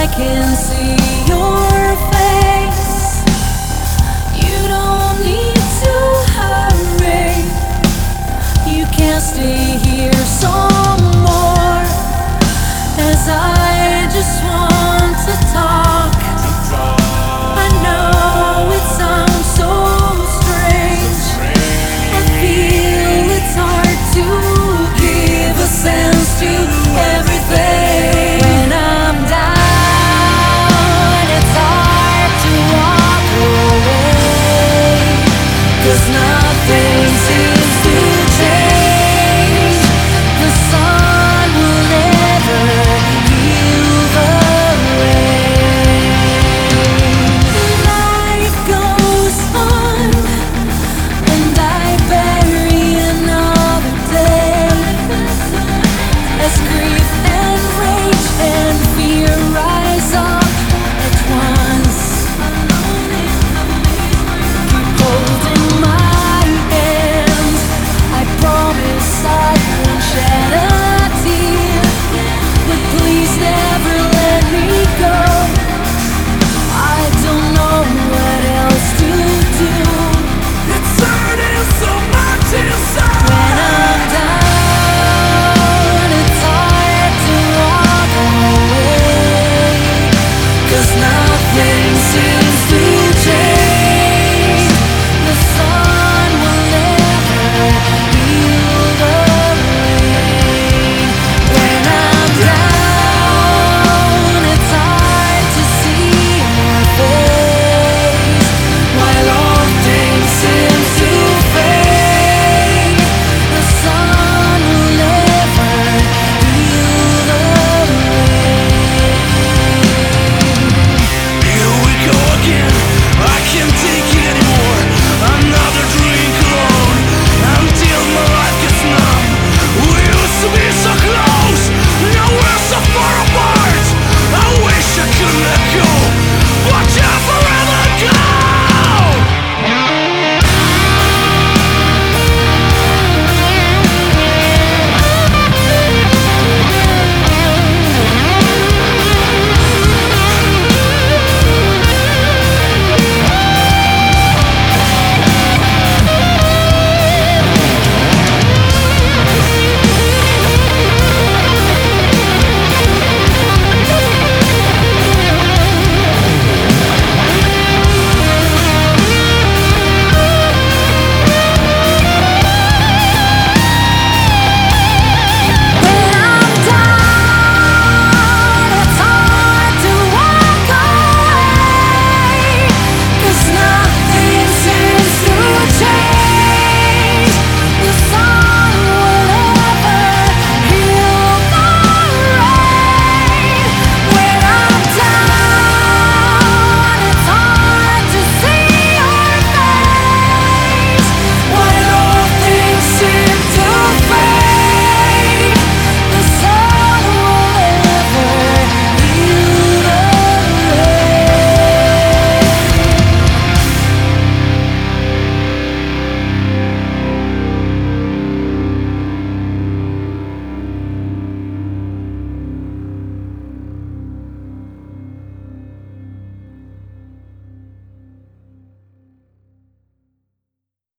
I can see your face. You don't need to hurry. You can stay here some more, as I just want to talk. I know it sounds so strange. I feel it's hard to give a sense to everything. When I'm down, it's hard to walk away, 'cause nothing